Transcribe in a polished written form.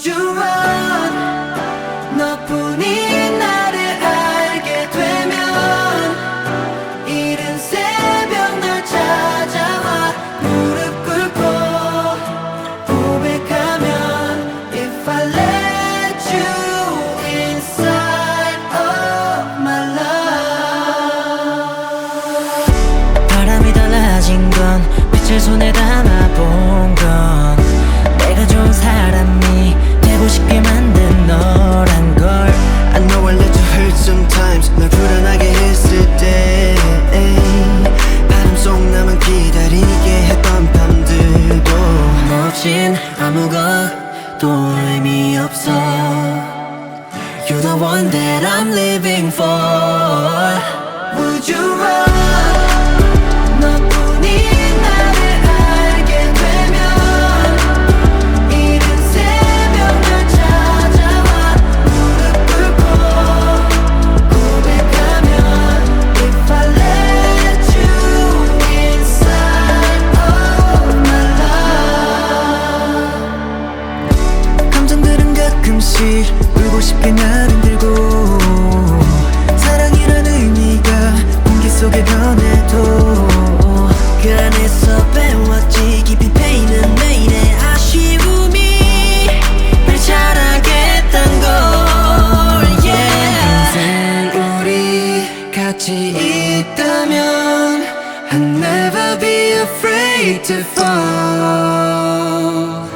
Would you run? 너뿐인 나를 알게 되면 이른 새벽 날 찾아와 무릎 꿇고 고백하면 If I let you inside of my love. 바람이 달라진 건 빛을 손에 담아본 건 내가 좋은 사람이 되고 싶게 만든 너란 걸. I know I let you hurt sometimes 널 불안하게 했을 때 바람 속 나만 기다리게 했던 밤들도 너 없인 아무것도 의미 없어. You're the one that I'm living for. Would you run? 너뿐인 나를 알게 되면 이른 새벽 날 찾아와 무릎 꿇고 고백하면 If I let you inside of my love. 감정들은 가끔씩 울고 싶게 나를 들고 사랑이란 의미가 공기 속에 변해도 그 안에서 배웠지 깊이 패이는 내일의 아쉬움이 날 자라겠단 걸. Yeah. 인생 우리 같이 있다면 I'll never be afraid to fall.